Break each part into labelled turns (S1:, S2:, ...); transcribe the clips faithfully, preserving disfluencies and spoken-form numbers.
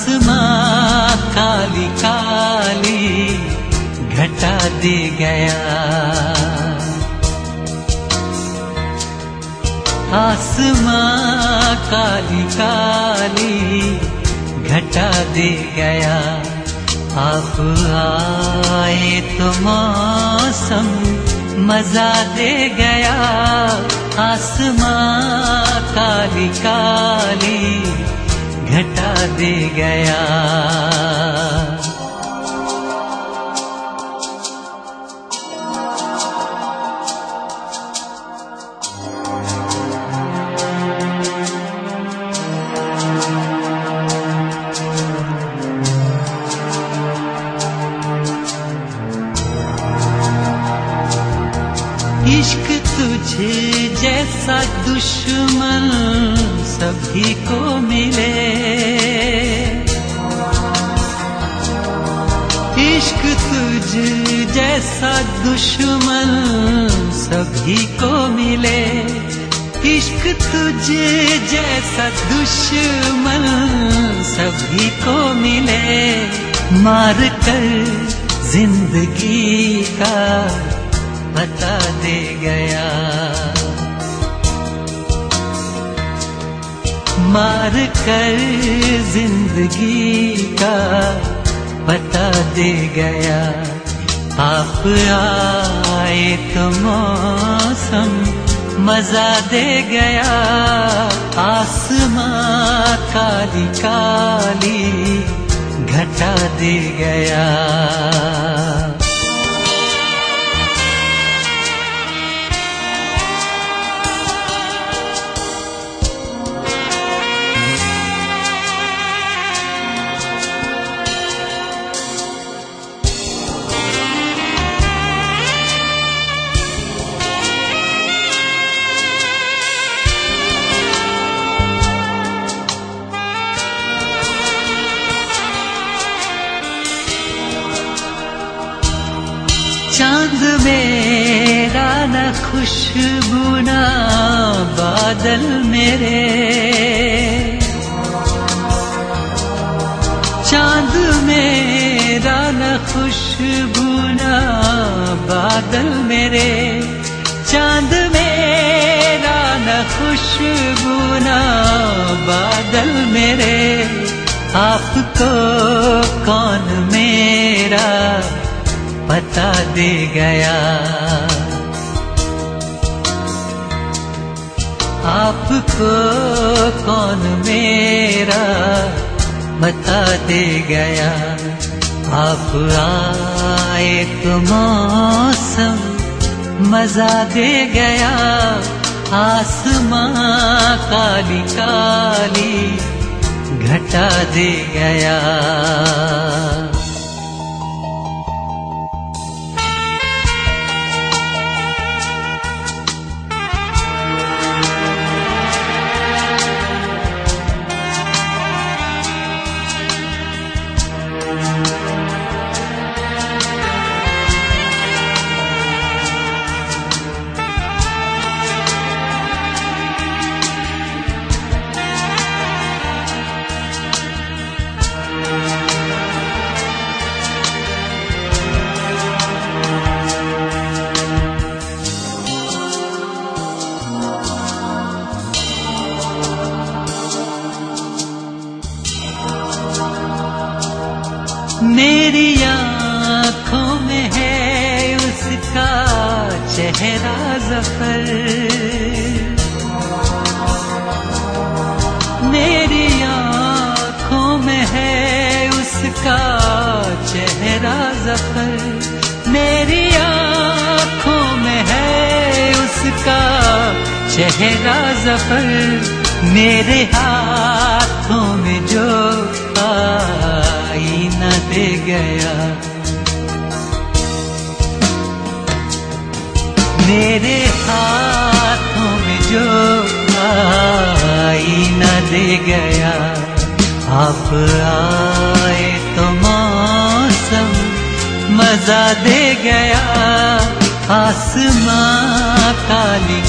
S1: आसमां काली काली घटा दे गया। आसमां काली काली घटा दे गया। आप आए तो मौसम मजा दे गया। आसमां काली काली घटा दे गया। इश्क तुझे जैसा दुश्मन सभी को मिले। इश्क तुझे जैसा दुश्मन सभी को मिले। इश्क तुझे जैसा दुश्मन सभी को मिले। मार कर जिंदगी का बता दे गया। मार कर जिंदगी का बता दे गया। आप आए तो मौसम मजा दे गया। आसमां काली काली घटा दे गया। चांद मेरा न खुशबू न बादल मेरे। चांद मेरा न खुशबू न बादल मेरे। चांद मेरा न खुशबू न बादल मेरे। आपको कौन मेरा बता दे गया। आपको कौन मेरा बता दे गया। आप आए तो मौसम मजा दे गया। आसमां काली काली घटा दे गया। मेरी आँखों में है उसका चेहरा ज़फ़र। मेरी आँखों में है उसका चेहरा ज़फ़र। मेरी आँखों में है उसका चेहरा ज़फ़र। मेरे हाथों में जो आईना दे गया। मेरे हाथों में जो आईना दे गया। आप आए तो मौसम मजा दे गया। आसमां काली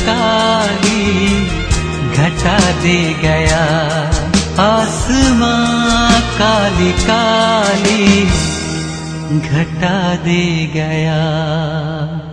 S1: काली घटा दे गया। आसमां काली काली घटा दे गया।